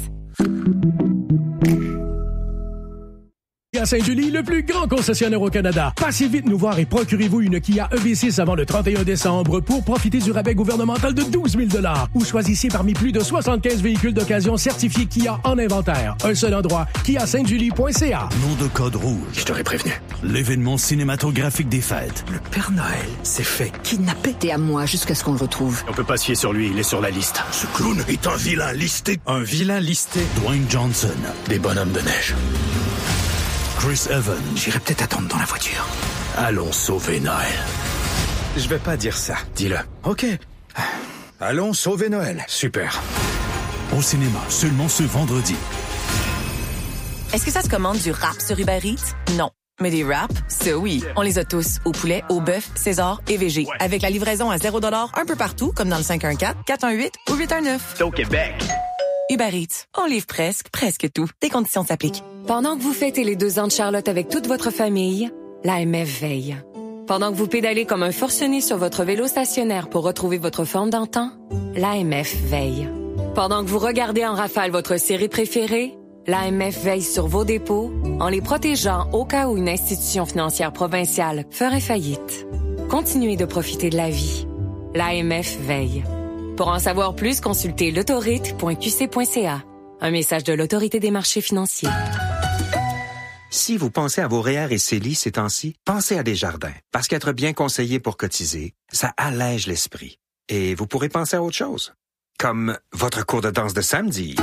À Sainte-Julie, le plus grand concessionnaire au Canada. Passez vite nous voir et procurez-vous une Kia EV6 avant le 31 décembre pour profiter du rabais gouvernemental de 12 000 $ ou choisissez parmi plus de 75 véhicules d'occasion certifiés Kia en inventaire. Un seul endroit, kiasaintjulie.ca. Nom de code rouge. Je t'aurais prévenu. L'événement cinématographique des fêtes. Le Père Noël s'est fait kidnapper. T'es à moi jusqu'à ce qu'on le retrouve. On peut pas se fier sur lui, il est sur la liste. Ce clown est un vilain listé. Un vilain listé. Dwayne Johnson. Des bonhommes de neige. Chris Evans. J'irai peut-être attendre dans la voiture. Allons sauver Noël. Je vais pas dire ça. Dis-le. OK. Allons sauver Noël. Super. Au cinéma, seulement ce vendredi. Est-ce que ça se commande du rap sur Uber Eats? Non. Mais des wraps, ça oui. On les a tous. Au poulet, au bœuf, César et végé. Ouais. Avec la livraison à 0$ un peu partout, comme dans le 514, 418 ou 819. C'est au Québec. Uber Eats. On livre presque tout. Des conditions s'appliquent. Pendant que vous fêtez les 2 ans de Charlotte avec toute votre famille, l'AMF veille. Pendant que vous pédalez comme un forcené sur votre vélo stationnaire pour retrouver votre forme d'antan, l'AMF veille. Pendant que vous regardez en rafale votre série préférée, l'AMF veille sur vos dépôts en les protégeant au cas où une institution financière provinciale ferait faillite. Continuez de profiter de la vie. L'AMF veille. Pour en savoir plus, consultez l'autorite.qc.ca. Un message de l'Autorité des marchés financiers. Si vous pensez à vos REER et CELI ces temps-ci, pensez à Desjardins. Parce qu'être bien conseillé pour cotiser, ça allège l'esprit. Et vous pourrez penser à autre chose. Comme votre cours de danse de samedi.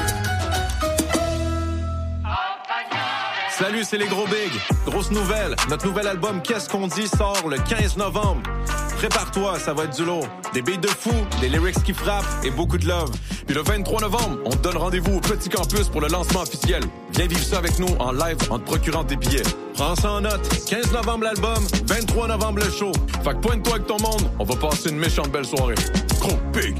Salut, c'est les gros bigs. Grosse nouvelle, notre nouvel album Qu'est-ce qu'on dit sort le 15 novembre. Prépare-toi, ça va être du lourd. Des beats de fou, des lyrics qui frappent et beaucoup de love. Puis le 23 novembre, on te donne rendez-vous au Petit Campus pour le lancement officiel. Viens vivre ça avec nous en live en te procurant tes billets. Prends ça en note. 15 novembre l'album, 23 novembre le show. Fait que pointe-toi avec ton monde, on va passer une méchante belle soirée. Gros big.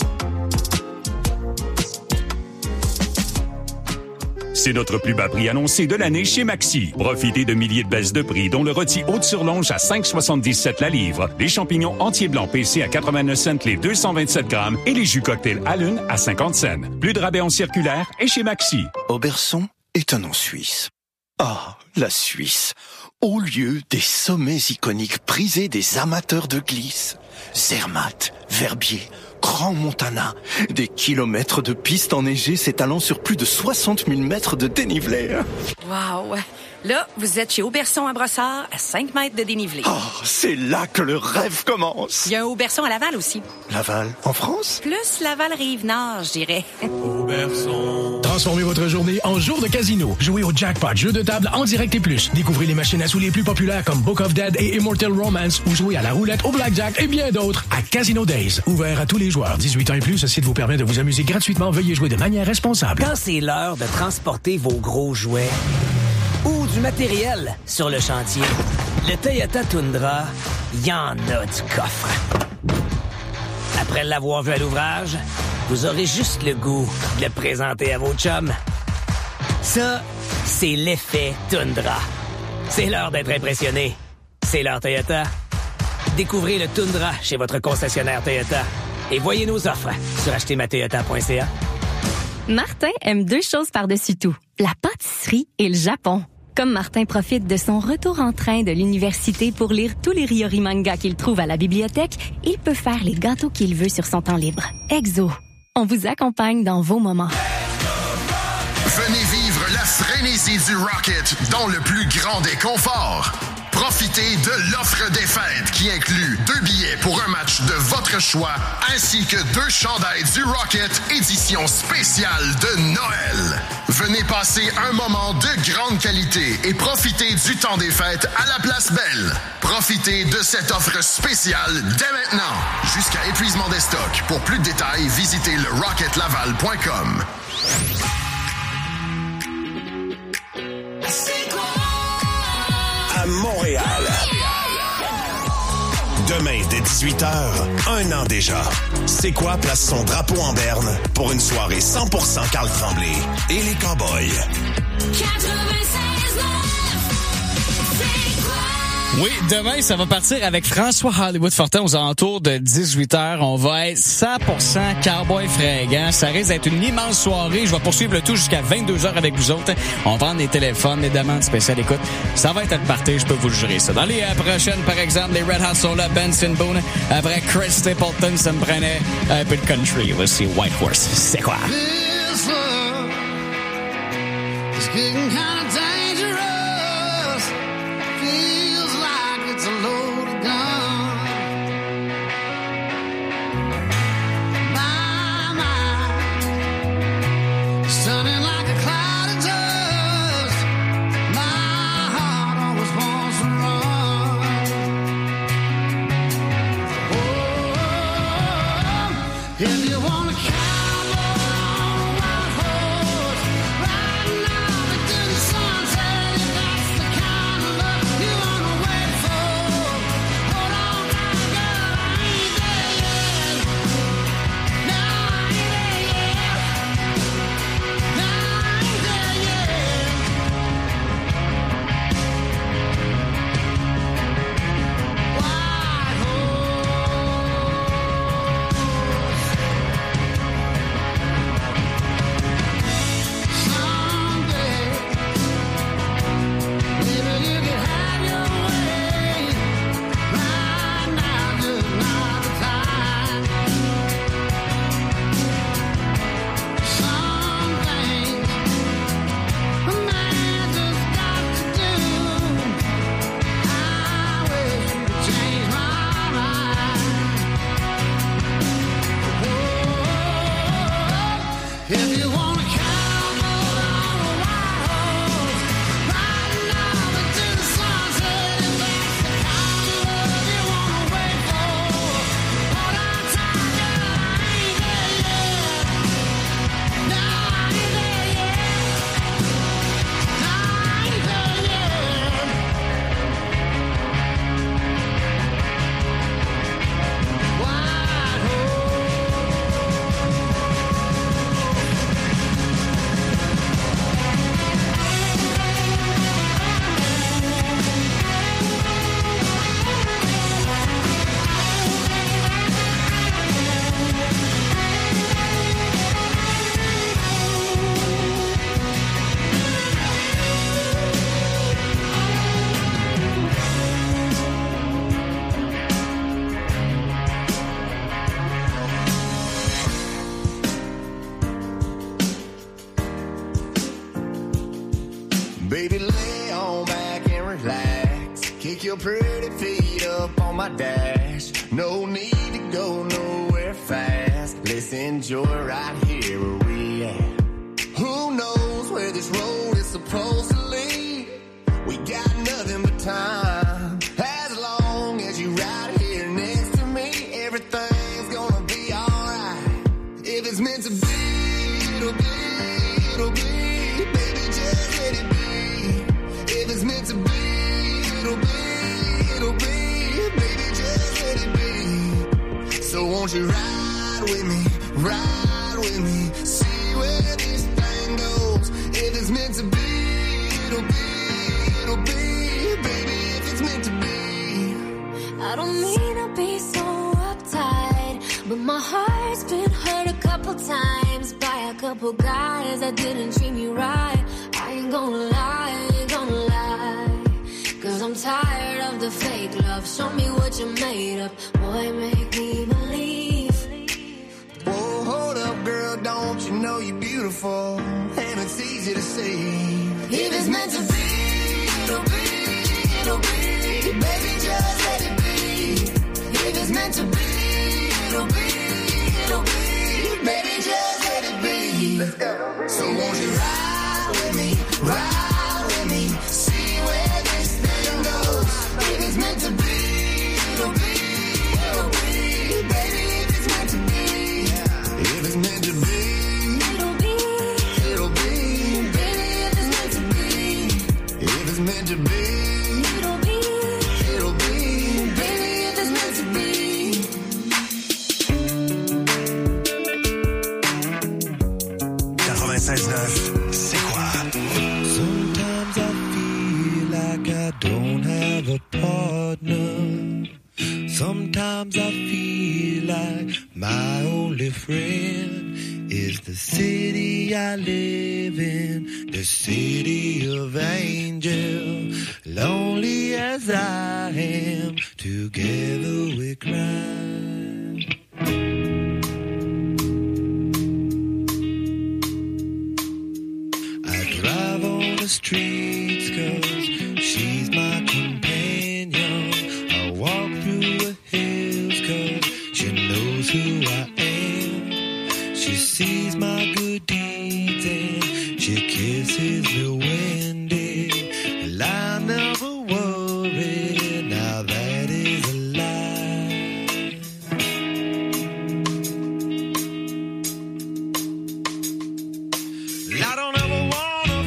C'est notre plus bas prix annoncé de l'année chez Maxi. Profitez de milliers de baisses de prix, dont le rôti Haute-sur-Longe à 5,77 la livre, les champignons entiers blancs PC à 89 cents les 227 grammes et les jus cocktail à l'une à 50 cents. Plus de rabais en circulaire et chez Maxi. Auberson est un nom suisse. Ah, la Suisse. Au lieu des sommets iconiques prisés des amateurs de glisse. Zermatt, Verbier, Grand Montana, des kilomètres de pistes enneigées s'étalant sur plus de 60 000 mètres de dénivelé. Wow! Là, vous êtes chez Auberson à Brossard, à 5 mètres de dénivelé. Oh, c'est là que le rêve commence! Il y a un Auberson à Laval aussi. Laval, en France? Plus Laval-Rive-Nord, je dirais. Auberson. Transformez votre journée en jour de casino. Jouez au jackpot, jeu de table en direct et plus. Découvrez les machines à sous les plus populaires comme Book of Dead et Immortal Romance ou jouez à la roulette, au blackjack et bien d'autres à Casino Days. Ouvert à tous les joueurs. 18 ans et plus, ce site vous permet de vous amuser gratuitement. Veuillez jouer de manière responsable. Quand c'est l'heure de transporter vos gros jouets ou du matériel sur le chantier, le Toyota Tundra, y en a du coffre. Après l'avoir vu à l'ouvrage, vous aurez juste le goût de le présenter à vos chums. Ça, c'est l'effet Tundra. C'est l'heure d'être impressionné. C'est l'heure Toyota. Découvrez le Tundra chez votre concessionnaire Toyota et voyez nos offres sur achetermatoyota.ca. Martin aime 2 choses par-dessus tout, la pâtisserie et le Japon. Comme Martin profite de son retour en train de l'université pour lire tous les Ryori mangas qu'il trouve à la bibliothèque, il peut faire les gâteaux qu'il veut sur son temps libre. Exo, on vous accompagne dans vos moments. Venez vivre la frénésie du Rocket dans le plus grand des conforts. Profitez de l'offre des fêtes qui inclut 2 billets pour un match de votre choix ainsi que 2 chandails du Rocket édition spéciale de Noël. Venez passer un moment de grande qualité et profitez du temps des fêtes à la Place Belle. Profitez de cette offre spéciale dès maintenant. Jusqu'à épuisement des stocks. Pour plus de détails, visitez le rocketlaval.com. À Montréal. Demain, dès 18h, 1 an déjà. C'est quoi place son drapeau en berne pour une soirée 100% Carl Tremblay et les Cowboys. 96.9, Oui, demain, ça va partir avec François Hollywood Fortin aux alentours de 18h. On va être 100% cowboy fringant. Ça risque d'être une immense soirée. Je vais poursuivre le tout jusqu'à 22h avec vous autres. On vend des téléphones, des demandes spéciales. Écoute, ça va être un party, je peux vous le jurer ça. Dans les prochaines, par exemple, les Red Hot sont là, Benson Boone. Après Chris Stapleton, ça me prenait un peu de country. Voici White Horse. C'est quoi? This love is getting kind of dangerous. Feels like it's a loaded gun. My mind is turning like a cloud of dust. My heart always wants to run. Oh, if you wanna Baby, lay on back and relax. Kick your pretty feet up on my dash. No need to go nowhere fast. Let's enjoy right here where we at. Who knows where this road is supposed to lead? We got nothing but time. As long as you right here next to me, everything's gonna be alright. If it's meant to be, it'll be, it'll be. Baby, just let it be. If it's meant to be, it'll be, it'll be. Baby, just let it be. So won't you ride with me, ride with me. See where this thing goes. If it's meant to be, it'll be, it'll be. Baby, if it's meant to be. I don't mean to be so uptight, but my heart's been hurt a couple times by a couple guys that didn't treat me right. I ain't gonna lie, 'cause I'm tired of the fake love. Show me what you made up, boy, make me believe. Whoa, hold up, girl, don't you know you're beautiful? And it's easy to see. If it's meant to be, it'll be, it'll be. Baby, just let it be. If it's meant to be, it'll be, it'll be. Baby, just let it be. Let's go. So won't you ride with me, see where this thing goes. If it's meant to be, it'll be, it'll be. Baby, if it's meant to be, if it's meant to be, it'll be, it'll be. Baby, if it's meant to be, if it's meant to be, it'll be, it'll be. Baby, if it's meant to be. 96.9, c'est quoi? Sometimes I feel like I don't have a partner. Sometimes I feel like my only friend is the city I live in, the city of angel. Lonely as I am, together we cry. Drive on the streets 'cause she's my companion. I walk through the hills 'cause she knows who I am. She sees my good deeds and she kisses me when and I never worry. Now that is a lie. I don't ever wanna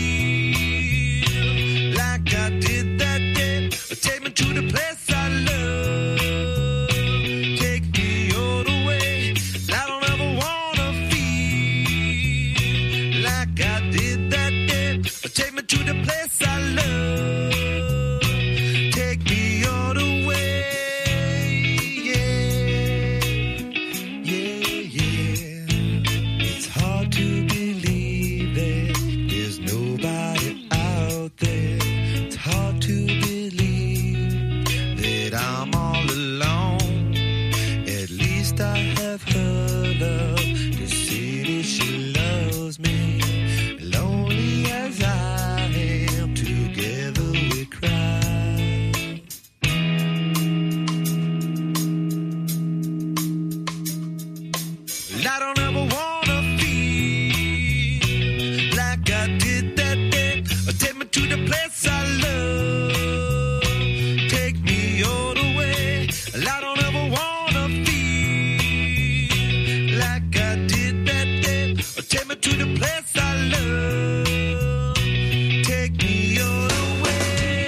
feel like I did that day. Take me to the place I love. Take me all the way. I don't ever wanna feel like I did that day. Take me to the place I love. Take me all the way. Yeah, yeah, yeah. It's hard to believe that there's nobody out there. It's hard to believe that I'm all alone. At least I have her love to see that she loves me. Lonely as I am, together we cry. I don't ever wanna feel like I did that day. Take me to the place I love. Take me all the way. I don't ever wanna feel like I did that day. Take me to the place I love. Take me all the way.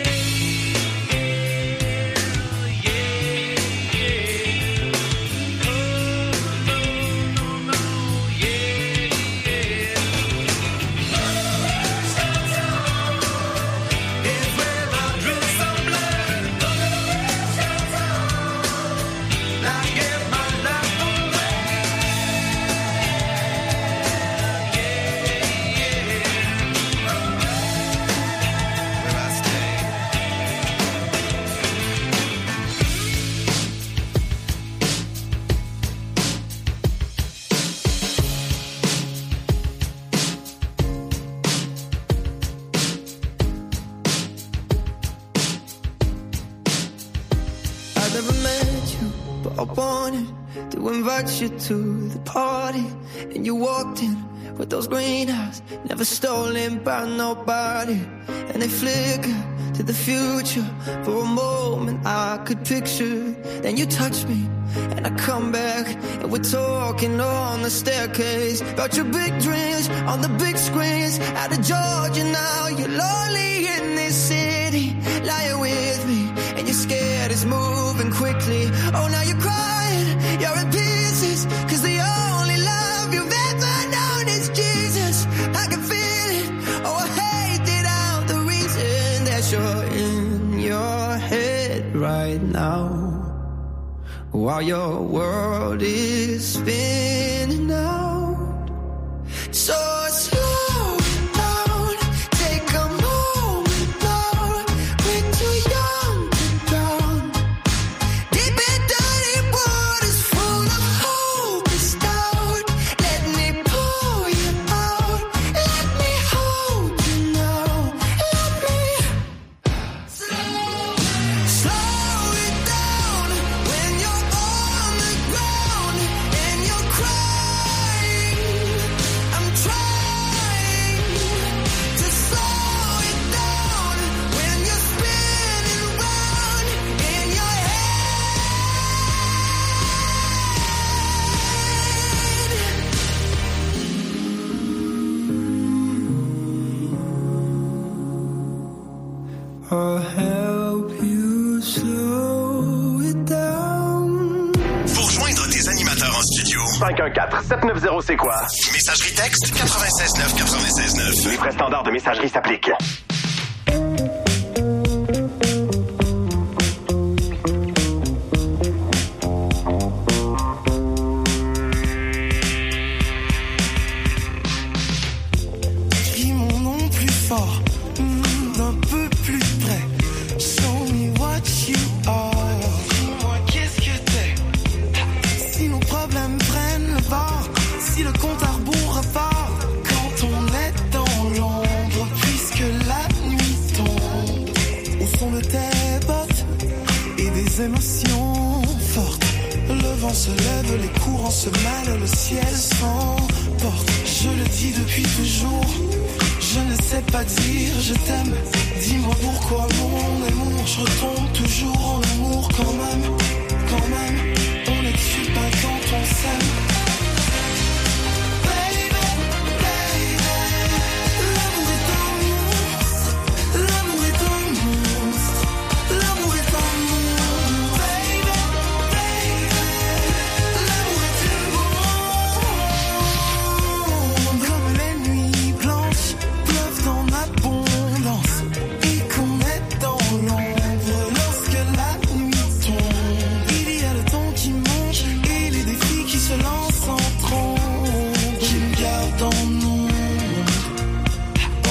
Yeah, yeah. Oh, no, no, no, yeah, yeah. It's where I drew some blood. I give my life away. Where I stay. I've never met you, but I wanted to invite you to the party. And you walked in with those green eyes, never stolen by nobody. And they flicker to the future. For a moment I could picture. Then you touch me, and I come back, and we're talking on the staircase about your big dreams on the big screens. Out of Georgia now, you're lonely in this city, lying with me, and you're scared it's moving quickly. Oh, now you're crying, you're in pieces, 'cause the only love you've ever known is Jesus. I can feel it, oh, I hate it out, the reason that you're in your head right now, while your world is spinning out. I'll help you slow it down. Pour joindre tes animateurs en studio, 514-790 c'est quoi? Messagerie texte 96.9. Les frais standards de messagerie s'appliquent. Crie mon nom plus fort, d'un peu plus près. Show me what you are. Dis-moi qu'est-ce que t'es. Si nos problèmes prennent le bord, si le compte à rebours repart, quand on est dans l'ombre, puisque la nuit tombe, au fond de tes bottes et des émotions fortes. Le vent se lève, les courants se mêlent, le ciel s'emporte. Je le dis depuis toujours, je ne sais pas dire je t'aime. Dis-moi pourquoi mon amour, je retombe toujours en amour quand même. On n'excuse pas quand on s'aime. Baby, baby, l'amour est un monstre, l'amour est un monstre, l'amour est un monstre. Baby, baby, l'amour est une bombe. Comme les nuits blanches pleuvent en abondance et qu'on est dans l'ombre lorsque la nuit tombe. Il y a le temps qui monte et les défis qui se lancent en trombe, qui me gardent en ombre. Oh,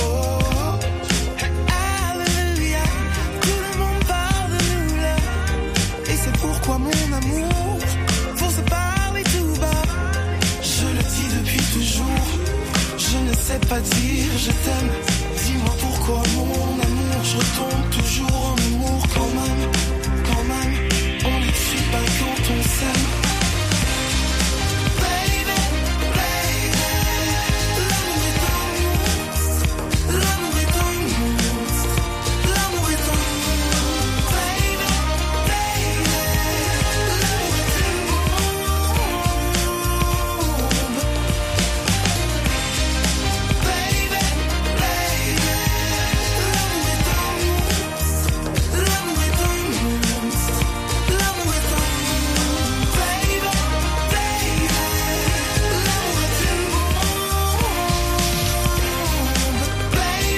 alléluia, tout le monde parle de nous là. Et c'est pourquoi mon amour, faut se parler tout bas. Je le dis depuis toujours, je ne sais pas dire je t'aime. Dis-moi pourquoi mon amour, je retombe toujours en amour quand même. On n'excuse pas quand on s'aime. Baby, baby, l'amour est un monstre, l'amour est un monstre, l'amour est un monstre. Baby, baby, l'amour est une bombe. Baby, baby, l'amour est un monstre, l'amour est un monstre, l'amour est un monstre. Baby, baby, l'amour est une bombe. Baby,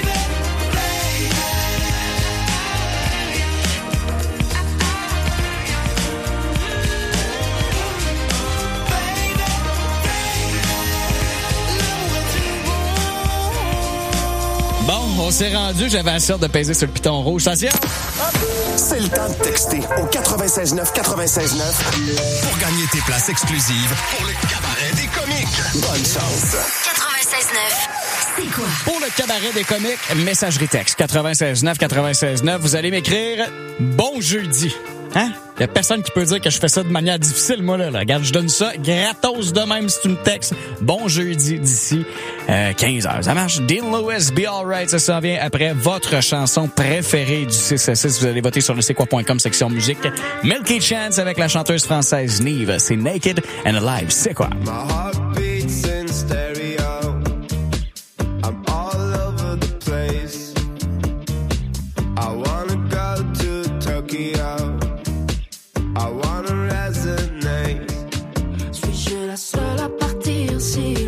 Bon, on s'est rendu, j'avais la sorte de peser sur le piton rouge. Attention! C'est le temps de texter au 96.9 pour gagner tes places exclusives pour le cabaret des comiques. Bonne chance. 96.9. C'est quoi? Pour le cabaret des comiques, messagerie texte 96.9, vous allez m'écrire bon jeudi. Hein? Il y a personne qui peut dire que je fais ça de manière difficile, moi, là. Regarde, je donne ça gratos de même si tu me textes. Bon jeudi d'ici 15h. Ça marche. Dean Lewis, Be Alright, ça s'en vient après votre chanson préférée du 6 à 6. Vous allez voter sur le c'est quoi.com section musique. Milky Chance avec la chanteuse française Nive. C'est Naked and Alive. C'est quoi? My heart beats in stereo. I'm all over the place. I wanna go to Tokyo. I wanna resonate. Suis-je la seule à partir si